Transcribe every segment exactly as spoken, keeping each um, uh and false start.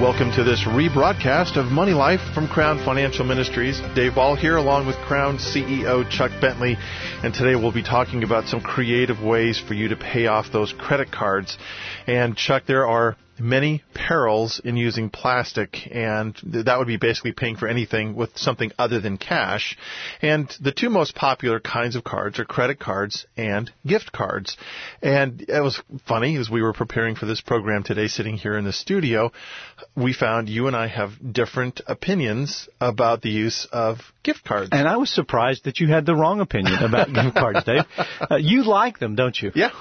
Welcome to this rebroadcast of Money Life from Crown Financial Ministries. Dave Ball here along with Crown C E O Chuck Bentley. And today we'll be talking about some creative ways for you to pay off those credit cards. And Chuck, there are many perils in using plastic, and that would be basically paying for anything with something other than cash. And the two most popular kinds of cards are credit cards and gift cards. And it was funny, as we were preparing for this program today, sitting here in the studio, we found you and I have different opinions about the use of gift cards. And I was surprised that you had the wrong opinion about gift cards, Dave. Uh, you like them, don't you? Yeah.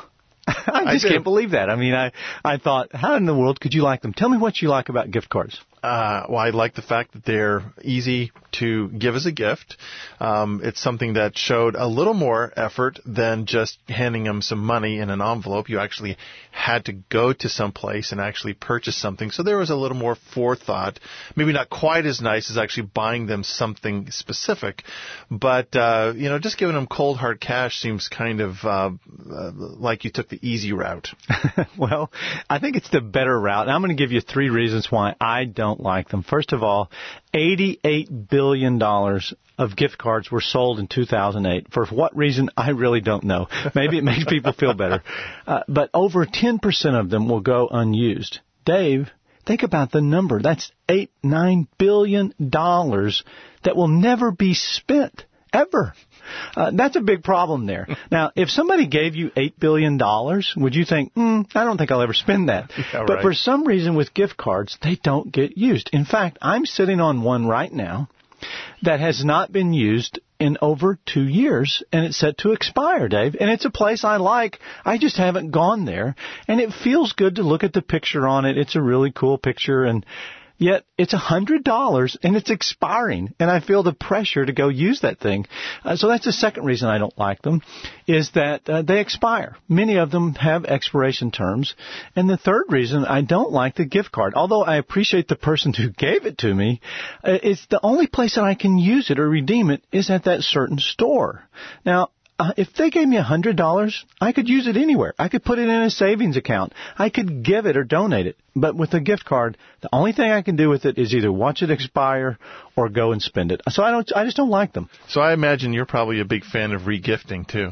I just I can't believe that. I mean, I, I thought, how in the world could you like them? Tell me what you like about gift cards. Uh, well, I like the fact that they're easy to give as a gift. Um, it's something that showed a little more effort than just handing them some money in an envelope. You actually had to go to some place and actually purchase something. So there was a little more forethought. Maybe not quite as nice as actually buying them something specific. But, uh, you know, just giving them cold, hard cash seems kind of uh, uh, like you took the easy route. Well, I think it's the better route. And I'm going to give you three reasons why I don't like them. First of all, eighty-eight billion dollars of gift cards were sold in two thousand eight. For what reason, I really don't know. Maybe it makes people feel better. Uh, but over ten percent of them will go unused. Dave, think about the number. That's eight, nine billion dollars that will never be spent, ever. Uh, that's a big problem there. Now, if somebody gave you eight billion dollars, would you think, mm, I don't think I'll ever spend that? Yeah, but right. For some reason with gift cards, they don't get used. In fact, I'm sitting on one right now that has not been used in over two years, and it's set to expire, Dave. And it's a place I like. I just haven't gone there. And it feels good to look at the picture on it. It's a really cool picture, and yet it's one hundred dollars and it's expiring, and I feel the pressure to go use that thing. Uh, so that's the second reason I don't like them, is that uh, they expire. Many of them have expiration terms. And the third reason I don't like the gift card, although I appreciate the person who gave it to me, uh, it's the only place that I can use it or redeem it is at that certain store. Now, Uh, if they gave me one hundred dollars, I could use it anywhere. I could put it in a savings account. I could give it or donate it. But with a gift card, the only thing I can do with it is either watch it expire or go and spend it. So I don't. I just don't like them. So I imagine you're probably a big fan of regifting, too.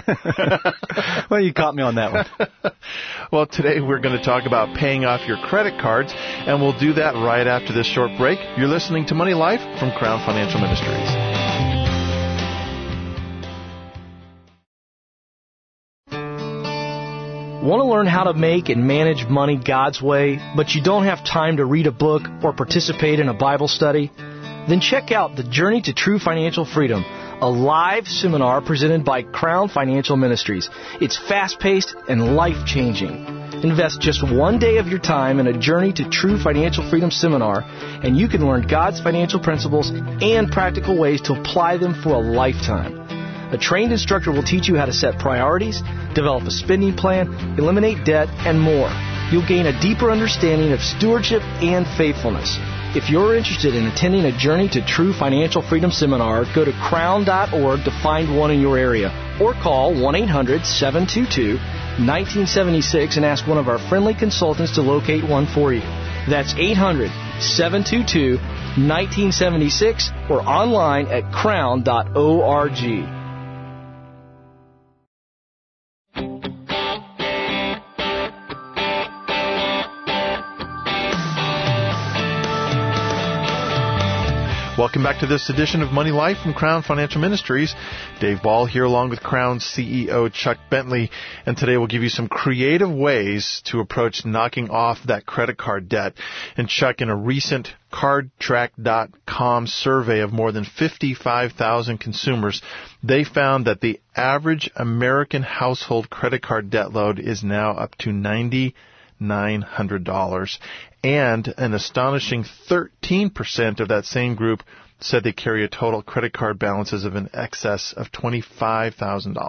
Well, you caught me on that one. Well, today we're going to talk about paying off your credit cards, and we'll do that right after this short break. You're listening to Money Life from Crown Financial Ministries. Want to learn how to make and manage money God's way, but you don't have time to read a book or participate in a Bible study? Then check out The Journey to True Financial Freedom, a live seminar presented by Crown Financial Ministries. It's fast-paced and life-changing. Invest just one day of your time in a Journey to True Financial Freedom seminar, and you can learn God's financial principles and practical ways to apply them for a lifetime. A trained instructor will teach you how to set priorities, develop a spending plan, eliminate debt, and more. You'll gain a deeper understanding of stewardship and faithfulness. If you're interested in attending a Journey to True Financial Freedom seminar, go to crown dot org to find one in your area, or call one eight hundred seven two two one nine seven six and ask one of our friendly consultants to locate one for you. That's eight hundred seven two two one nine seven six or online at crown dot org. Welcome back to this edition of Money Life from Crown Financial Ministries. Dave Ball here along with Crown C E O Chuck Bentley. And today we'll give you some creative ways to approach knocking off that credit card debt. And Chuck, in a recent card track dot com survey of more than fifty-five thousand consumers, they found that the average American household credit card debt load is now up to nine thousand nine hundred dollars. And an astonishing thirteen percent of that same group said they carry a total credit card balances of in excess of twenty-five thousand dollars.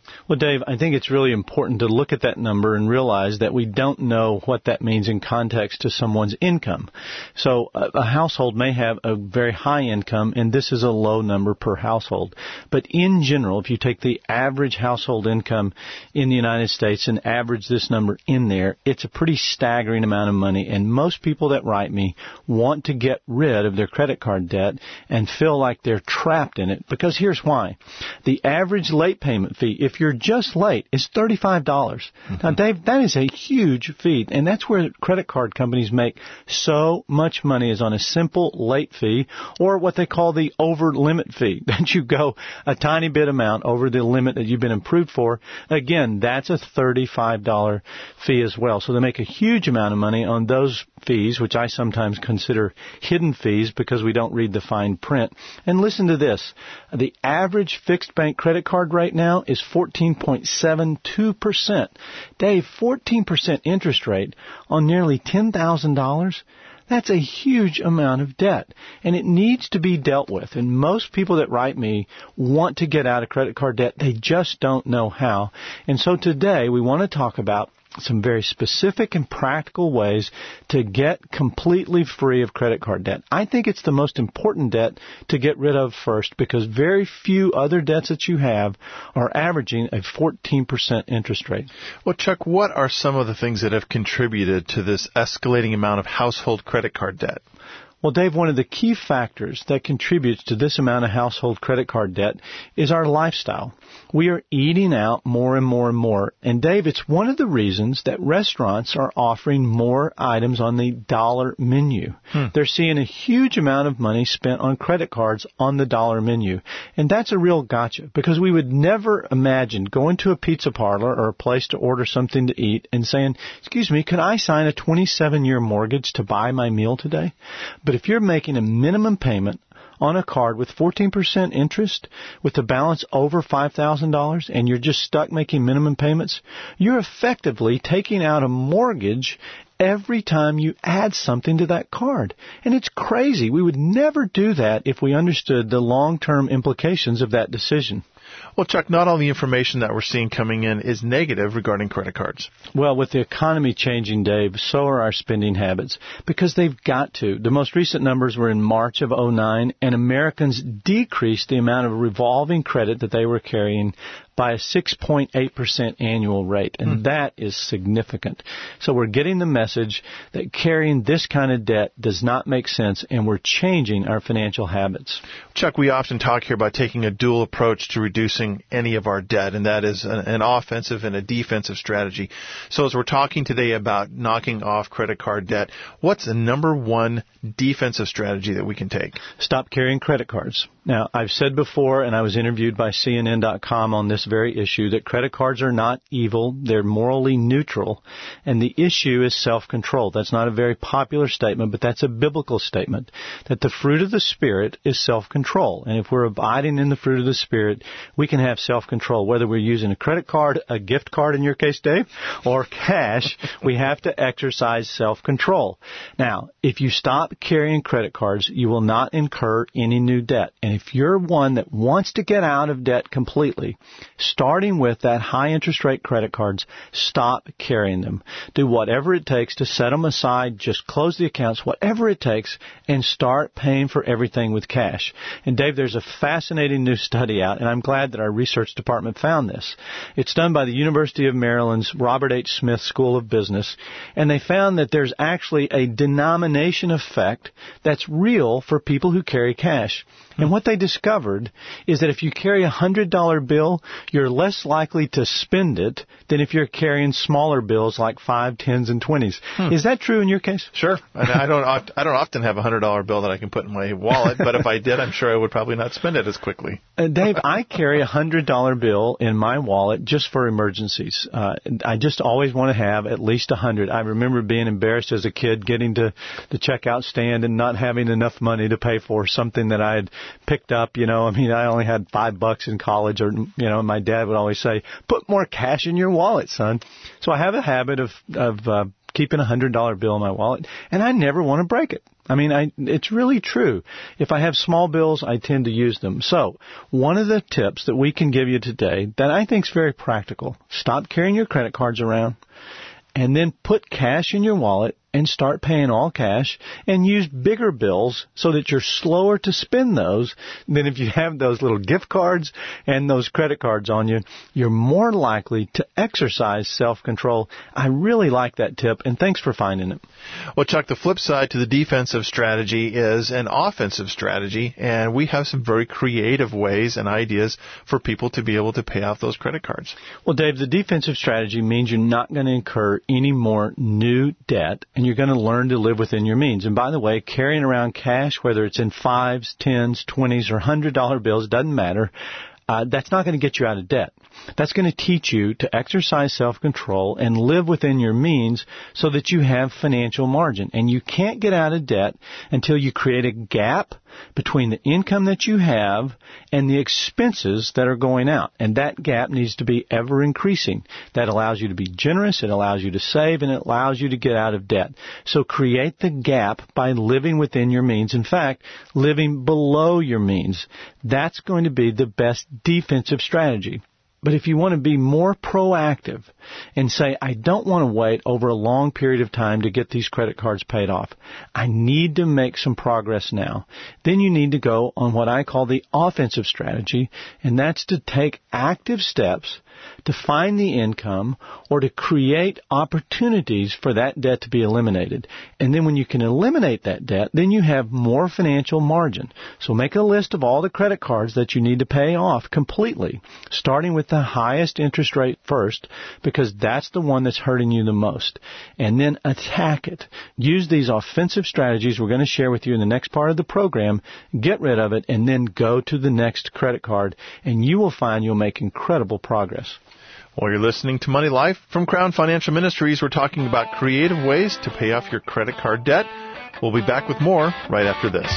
Well, Dave, I think it's really important to look at that number and realize that we don't know what that means in context to someone's income. So a, a household may have a very high income, and this is a low number per household. But in general, if you take the average household income in the United States and average this number in there, it's a pretty staggering amount of money. And most people that write me want to get rid of their credit card debt and feel like they're trapped in it, because here's why. The average late payment fee, if you're just late, is thirty-five dollars. Mm-hmm. Now, Dave, that is a huge fee, and that's where credit card companies make so much money, is on a simple late fee, or what they call the over-limit fee, that you go a tiny bit amount over the limit that you've been approved for. Again, that's a thirty-five dollars fee as well. So they make a huge amount of money on those fees, which I sometimes consider hidden fees because we don't read the fine print. And listen to this. The average fixed bank credit card right now is fourteen point seven two percent. Dave, fourteen percent interest rate on nearly ten thousand dollars? That's a huge amount of debt, and it needs to be dealt with. And most people that write me want to get out of credit card debt. They just don't know how. And so today we want to talk about some very specific and practical ways to get completely free of credit card debt. I think it's the most important debt to get rid of first, because very few other debts that you have are averaging a fourteen percent interest rate. Well, Chuck, what are some of the things that have contributed to this escalating amount of household credit card debt? Well, Dave, one of the key factors that contributes to this amount of household credit card debt is our lifestyle. We are eating out more and more and more. And, Dave, it's one of the reasons that restaurants are offering more items on the dollar menu. Hmm. They're seeing a huge amount of money spent on credit cards on the dollar menu. And that's a real gotcha, because we would never imagine going to a pizza parlor or a place to order something to eat and saying, excuse me, can I sign a twenty-seven year mortgage to buy my meal today? But if you're making a minimum payment on a card with fourteen percent interest, with the balance over five thousand dollars, and you're just stuck making minimum payments, you're effectively taking out a mortgage every time you add something to that card. And it's crazy. We would never do that if we understood the long-term implications of that decision. Well, Chuck, not all the information that we're seeing coming in is negative regarding credit cards. Well, with the economy changing, Dave, so are our spending habits, because they've got to. The most recent numbers were in March of oh nine, and Americans decreased the amount of revolving credit that they were carrying by a six point eight percent annual rate, and hmm. that is significant. So we're getting the message that carrying this kind of debt does not make sense, and we're changing our financial habits. Chuck, we often talk here about taking a dual approach to reducing any of our debt, and that is an, an offensive and a defensive strategy. So as we're talking today about knocking off credit card debt, what's the number one defensive strategy that we can take? Stop carrying credit cards. Now, I've said before, and I was interviewed by C N N dot com on this very issue, that credit cards are not evil. They're morally neutral. And the issue is self-control. That's not a very popular statement, but that's a biblical statement, that the fruit of the Spirit is self-control. And if we're abiding in the fruit of the Spirit, we can have self-control. Whether we're using a credit card, a gift card in your case, Dave, or cash, we have to exercise self-control. Now, if you stop carrying credit cards, you will not incur any new debt. And if you're one that wants to get out of debt completely, starting with that high interest rate credit cards, stop carrying them. Do whatever it takes to set them aside, just close the accounts, whatever it takes, and start paying for everything with cash. And Dave, there's a fascinating new study out, and I'm glad that our research department found this. It's done by the University of Maryland's Robert H. Smith School of Business, and they found that there's actually a denomination effect that's real for people who carry cash. And what they discovered is that if you carry a one hundred dollar bill, you're less likely to spend it than if you're carrying smaller bills like five, tens, and twenties. Hmm. Is that true in your case? Sure. I don't I don't often have a one hundred dollar bill that I can put in my wallet, but if I did, I'm sure I would probably not spend it as quickly. Uh, Dave, I carry a one hundred dollar bill in my wallet just for emergencies. Uh, I just always want to have at least one hundred. I remember being embarrassed as a kid getting to the checkout stand and not having enough money to pay for something that I had picked up, you know. I mean, I only had five bucks in college, or, you know, my dad would always say, put more cash in your wallet, son. So I have a habit of, of, uh, keeping a one hundred dollar bill in my wallet, and I never want to break it. I mean, I, it's really true. If I have small bills, I tend to use them. So, one of the tips that we can give you today that I think is very practical, stop carrying your credit cards around and then put cash in your wallet and start paying all cash and use bigger bills so that you're slower to spend those than if you have those little gift cards and those credit cards on you. You're more likely to exercise self-control. I really like that tip, and thanks for finding it. Well, Chuck, the flip side to the defensive strategy is an offensive strategy, and we have some very creative ways and ideas for people to be able to pay off those credit cards. Well, Dave, the defensive strategy means you're not going to incur any more new debt, and you're going to learn to live within your means. And by the way, carrying around cash, whether it's in fives, tens, twenties, or one hundred dollar bills, doesn't matter. Uh, that's not going to get you out of debt. That's going to teach you to exercise self-control and live within your means so that you have financial margin. And you can't get out of debt until you create a gap between the income that you have and the expenses that are going out. And that gap needs to be ever increasing. That allows you to be generous, it allows you to save, and it allows you to get out of debt. So create the gap by living within your means. In fact, living below your means. That's going to be the best defensive strategy. But if you want to be more proactive and say, I don't want to wait over a long period of time to get these credit cards paid off, I need to make some progress now, then you need to go on what I call the offensive strategy, and that's to take active steps to find the income or to create opportunities for that debt to be eliminated. And then when you can eliminate that debt, then you have more financial margin. So make a list of all the credit cards that you need to pay off completely, starting with the highest interest rate first, because that's the one that's hurting you the most. And then attack it. Use these offensive strategies we're going to share with you in the next part of the program. Get rid of it, and then go to the next credit card, and you will find you'll make incredible progress. Well, you're listening to Money Life from Crown Financial Ministries. We're talking about creative ways to pay off your credit card debt. We'll be back with more right after this.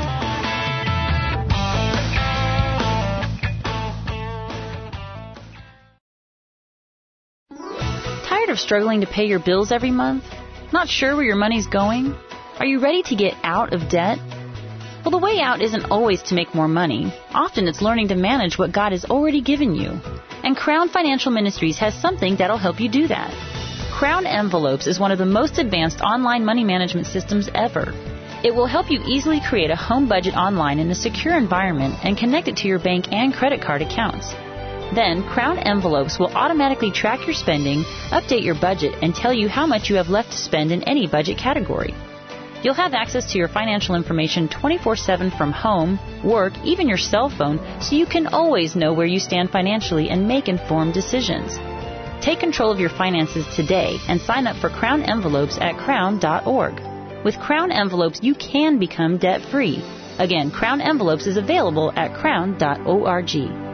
Tired of struggling to pay your bills every month? Not sure where your money's going? Are you ready to get out of debt? Well, the way out isn't always to make more money. Often it's learning to manage what God has already given you. And Crown Financial Ministries has something that'll help you do that. Crown Envelopes is one of the most advanced online money management systems ever. It will help you easily create a home budget online in a secure environment and connect it to your bank and credit card accounts. Then, Crown Envelopes will automatically track your spending, update your budget, and tell you how much you have left to spend in any budget category. You'll have access to your financial information twenty-four seven from home, work, even your cell phone, so you can always know where you stand financially and make informed decisions. Take control of your finances today and sign up for Crown Envelopes at crown dot org. With Crown Envelopes, you can become debt-free. Again, Crown Envelopes is available at crown dot org.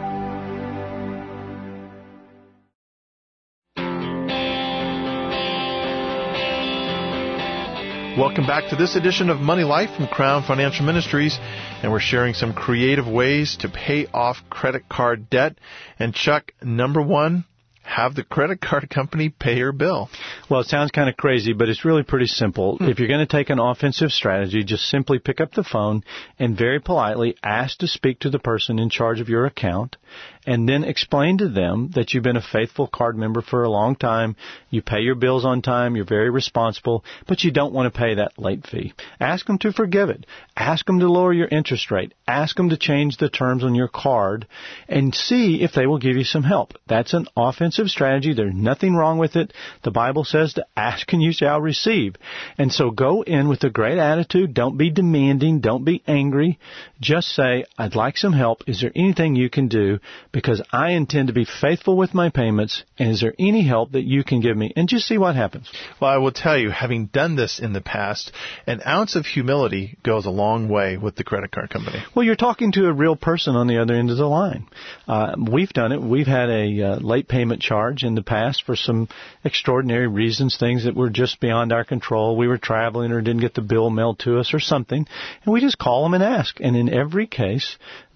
Welcome back to this edition of Money Life from Crown Financial Ministries, and we're sharing some creative ways to pay off credit card debt. And Chuck, number one, have the credit card company pay your bill. Well, it sounds kind of crazy, but it's really pretty simple. Hmm. If you're going to take an offensive strategy, just simply pick up the phone and very politely ask to speak to the person in charge of your account, and then explain to them that you've been a faithful card member for a long time, you pay your bills on time, you're very responsible, but you don't want to pay that late fee. Ask them to forgive it. Ask them to lower your interest rate. Ask them to change the terms on your card and see if they will give you some help. That's an offensive strategy. There's nothing wrong with it. The Bible says to ask and you shall receive. And so go in with a great attitude. Don't be demanding. Don't be angry. Just say, I'd like some help. Is there anything you can do? Because I intend to be faithful with my payments, and is there any help that you can give me? And just see what happens. Well, I will tell you, having done this in the past, an ounce of humility goes a long way with the credit card company. Well, you're talking to a real person on the other end of the line. Uh, we've done it. We've had a uh, late payment charge in the past for some extraordinary reasons, things that were just beyond our control. We were traveling or didn't get the bill mailed to us or something, and we just call them and ask. And in every case,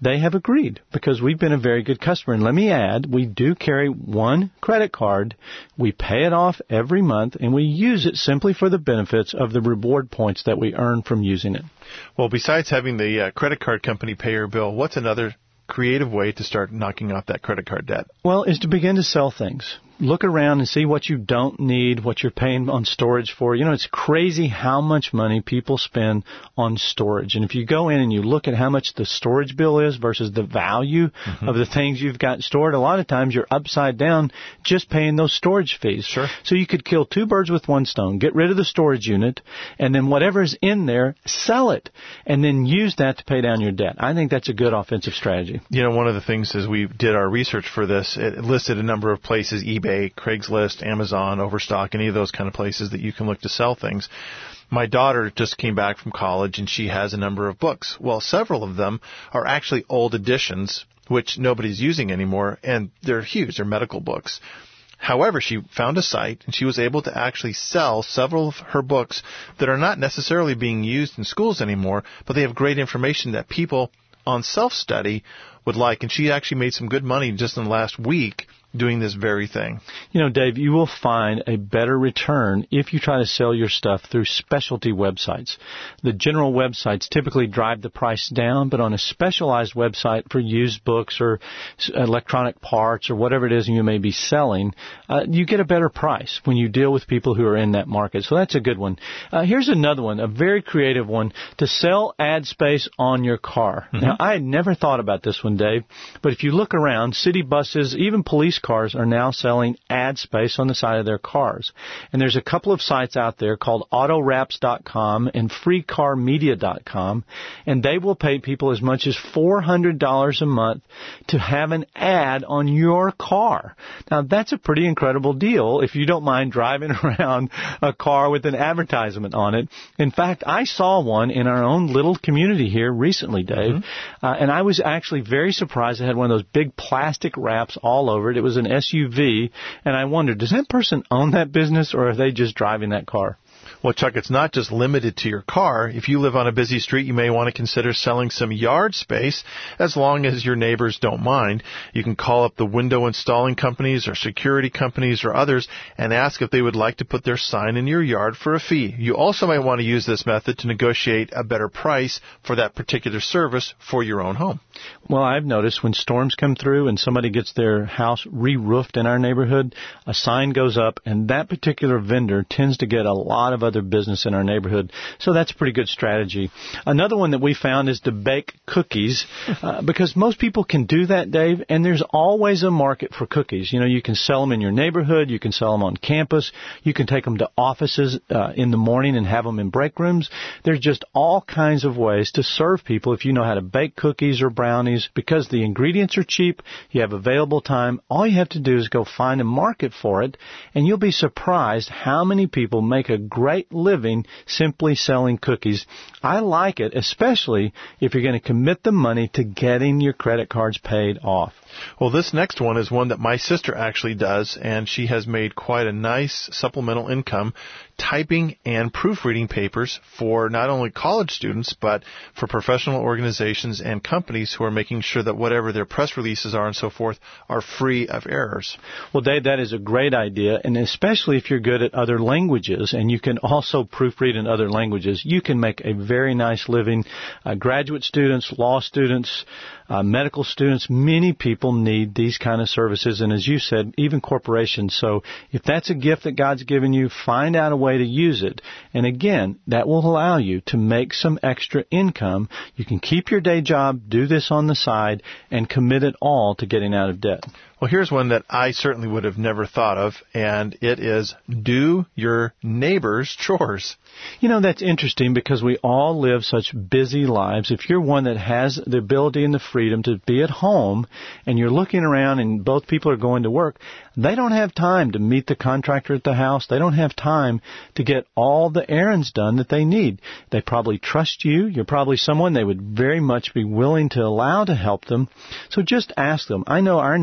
they have agreed because we've been a very good customer. And let me add, we do carry one credit card. We pay it off every month, and we use it simply for the benefits of the reward points that we earn from using it. Well, besides having the uh, credit card company pay your bill, what's another creative way to start knocking off that credit card debt? Well, is to begin to sell things. Look around and see what you don't need, what you're paying on storage for. You know, it's crazy how much money people spend on storage. And if you go in and you look at how much the storage bill is versus the value mm-hmm. of the things you've got stored, a lot of times you're upside down just paying those storage fees. Sure. So you could kill two birds with one stone. Get rid of the storage unit, and then whatever's in there, sell it, and then use that to pay down your debt. I think that's a good offensive strategy. You know, one of the things as we did our research for this, it listed a number of places, eBay, Craigslist, Amazon, Overstock, any of those kind of places that you can look to sell things. My daughter just came back from college, and she has a number of books. Well, several of them are actually old editions, which nobody's using anymore, and they're huge. They're medical books. However, she found a site, and she was able to actually sell several of her books that are not necessarily being used in schools anymore, but they have great information that people on self-study would like. And she actually made some good money just in the last week doing this very thing. You know, Dave, you will find a better return if you try to sell your stuff through specialty websites. The general websites typically drive the price down, but on a specialized website for used books or electronic parts or whatever it is you may be selling, uh, you get a better price when you deal with people who are in that market. So that's a good one. Uh, here's another one, a very creative one, to sell ad space on your car. Mm-hmm. Now, I had never thought about this one, Dave, but if you look around, city buses, even police cars are now selling ad space on the side of their cars. And there's a couple of sites out there called auto wraps dot com and free car media dot com, and they will pay people as much as four hundred dollars a month to have an ad on your car. Now, that's a pretty incredible deal if you don't mind driving around a car with an advertisement on it. In fact, I saw one in our own little community here recently, Dave, mm-hmm. uh, and I was actually very surprised. It had one of those big plastic wraps all over it. It was an S U V, and I wondered, does that person own that business, or are they just driving that car? Well, Chuck, it's not just limited to your car. If you live on a busy street, you may want to consider selling some yard space as long as your neighbors don't mind. You can call up the window installing companies or security companies or others and ask if they would like to put their sign in your yard for a fee. You also might want to use this method to negotiate a better price for that particular service for your own home. Well, I've noticed when storms come through and somebody gets their house re-roofed in our neighborhood, a sign goes up, and that particular vendor tends to get a lot of other business in our neighborhood. So that's a pretty good strategy. Another one that we found is to bake cookies, uh, because most people can do that, Dave, and there's always a market for cookies. You know, you can sell them in your neighborhood, you can sell them on campus, you can take them to offices uh, in the morning and have them in break rooms. There's just all kinds of ways to serve people if you know how to bake cookies or brownies. Because the ingredients are cheap, you have available time, all you have to do is go find a market for it, and you'll be surprised how many people make a great living simply selling cookies. I like it, especially if you're going to commit the money to getting your credit cards paid off. Well, this next one is one that my sister actually does, and she has made quite a nice supplemental income typing and proofreading papers for not only college students, but for professional organizations and companies who are making sure that whatever their press releases are and so forth are free of errors. Well, Dave, that is a great idea, and especially if you're good at other languages and you can also proofread in other languages, you can make a very nice living. Uh, graduate students, law students, uh, medical students, many people need these kind of services, and as you said, even corporations. So if that's a gift that God's given you, find out a way to use it. And again, that will allow you to make some extra income. You can keep your day job, do this on the side, and commit it all to getting out of debt. Well, here's one that I certainly would have never thought of, and it is do your neighbor's chores. You know, that's interesting because we all live such busy lives. If you're one that has the ability and the freedom to be at home and you're looking around and both people are going to work, they don't have time to meet the contractor at the house. They don't have time to get all the errands done that they need. They probably trust you. You're probably someone they would very much be willing to allow to help them. So just ask them. I know our neighbor kid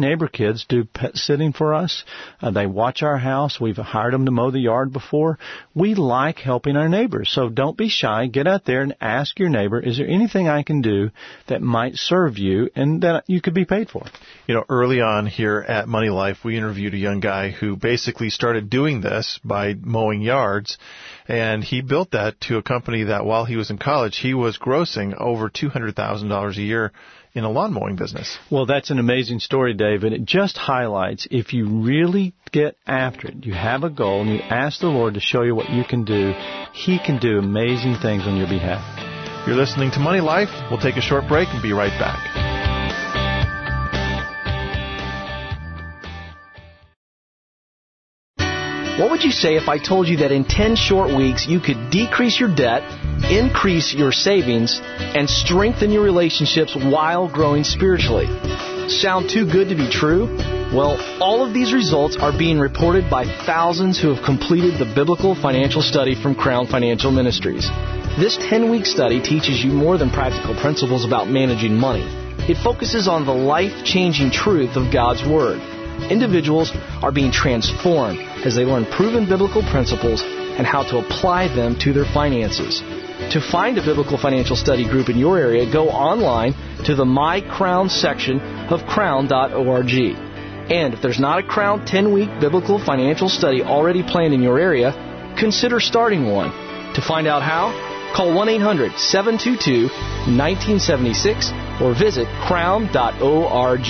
kids do pet sitting for us. Uh, they watch our house. We've hired them to mow the yard before. We like helping our neighbors. So don't be shy. Get out there and ask your neighbor, is there anything I can do that might serve you and that you could be paid for? You know, early on here at Money Life, we interviewed a young guy who basically started doing this by mowing yards, and he built that to a company that while he was in college, he was grossing over two hundred thousand dollars a year in a lawn mowing business. Well, that's an amazing story, Dave, and it just highlights if you really get after it, you have a goal, and you ask the Lord to show you what you can do, He can do amazing things on your behalf. You're listening to Money Life. We'll take a short break and be right back. What would you say if I told you that in ten short weeks you could decrease your debt, increase your savings, and strengthen your relationships while growing spiritually? Sound too good to be true? Well, all of these results are being reported by thousands who have completed the Biblical Financial Study from Crown Financial Ministries. This ten-week study teaches you more than practical principles about managing money. It focuses on the life-changing truth of God's Word. Individuals are being transformed as they learn proven biblical principles and how to apply them to their finances. To find a biblical financial study group in your area, go online to the My Crown section of crown dot org. And if there's not a Crown ten-week biblical financial study already planned in your area, consider starting one. To find out how, call one eight hundred seven two two one nine seven six or visit crown dot org.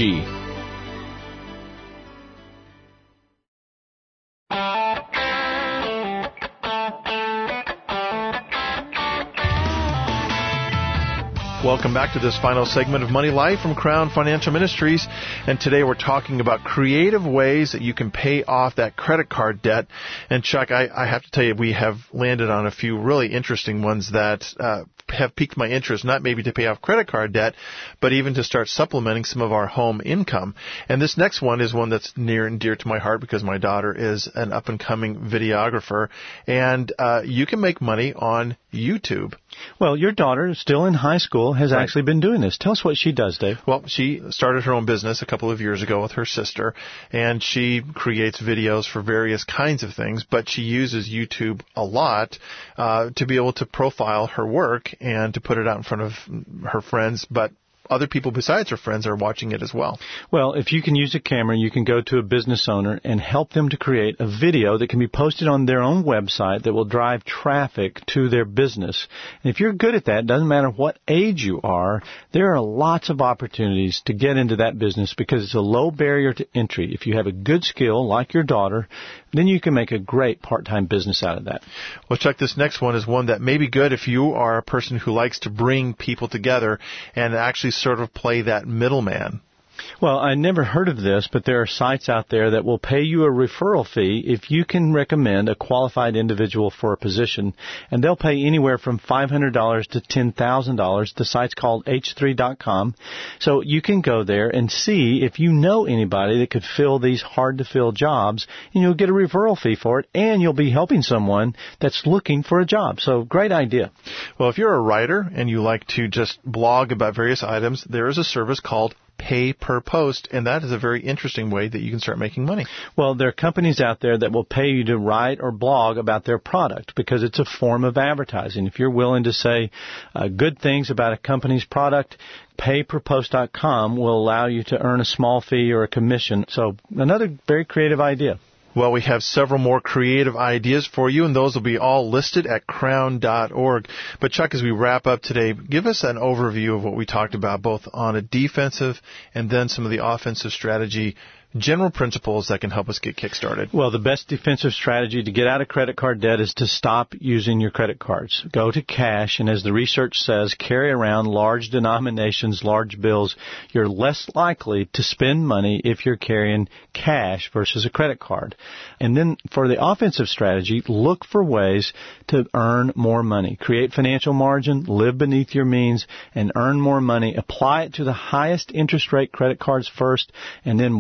Welcome back to this final segment of Money Life from Crown Financial Ministries. And today we're talking about creative ways that you can pay off that credit card debt. And Chuck, I, I have to tell you, we have landed on a few really interesting ones that uh, have piqued my interest, not maybe to pay off credit card debt, but even to start supplementing some of our home income. And this next one is one that's near and dear to my heart because my daughter is an up-and-coming videographer. And uh, you can make money on YouTube. Well, your daughter is still in high school, has Right. actually been doing this. Tell us what she does, Dave. Well, she started her own business a couple of years ago with her sister, and she creates videos for various kinds of things, but she uses YouTube a lot uh, to be able to profile her work and to put it out in front of her friends, but other people besides her friends are watching it as well. Well, if you can use a camera, you can go to a business owner and help them to create a video that can be posted on their own website that will drive traffic to their business. And if you're good at that, doesn't matter what age you are, there are lots of opportunities to get into that business because it's a low barrier to entry. If you have a good skill, like your daughter, then you can make a great part-time business out of that. Well, Chuck, this next one is one that may be good if you are a person who likes to bring people together and actually sort of play that middleman. Well, I never heard of this, but there are sites out there that will pay you a referral fee if you can recommend a qualified individual for a position, and they'll pay anywhere from five hundred dollars to ten thousand dollars. The site's called H three dot com, so you can go there and see if you know anybody that could fill these hard-to-fill jobs, and you'll get a referral fee for it, and you'll be helping someone that's looking for a job. So, great idea. Well, if you're a writer and you like to just blog about various items, there is a service called Pay per post, and that is a very interesting way that you can start making money. Well, there are companies out there that will pay you to write or blog about their product because it's a form of advertising. If you're willing to say uh, good things about a company's product, pay per post dot com will allow you to earn a small fee or a commission. So another very creative idea. Well, we have several more creative ideas for you, and those will be all listed at crown dot org. But, Chuck, as we wrap up today, give us an overview of what we talked about, both on a defensive and then some of the offensive strategy, general principles that can help us get kick-started. Well, the best defensive strategy to get out of credit card debt is to stop using your credit cards. Go to cash, and as the research says, carry around large denominations, large bills. You're less likely to spend money if you're carrying cash versus a credit card. And then for the offensive strategy, look for ways to earn more money. Create financial margin, live beneath your means, and earn more money. Apply it to the highest interest rate credit cards first, and then work through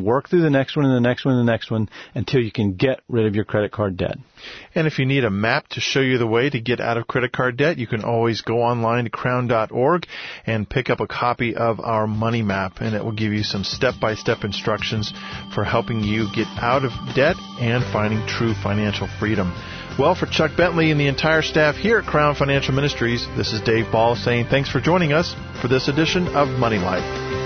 the next one and the next one and the next one until you can get rid of your credit card debt. And if you need a map to show you the way to get out of credit card debt, you can always go online to crown dot org and pick up a copy of our money map, and it will give you some step-by-step instructions for helping you get out of debt and finding true financial freedom. Well, for Chuck Bentley and the entire staff here at Crown Financial Ministries, this is Dave Ball saying thanks for joining us for this edition of Money Life.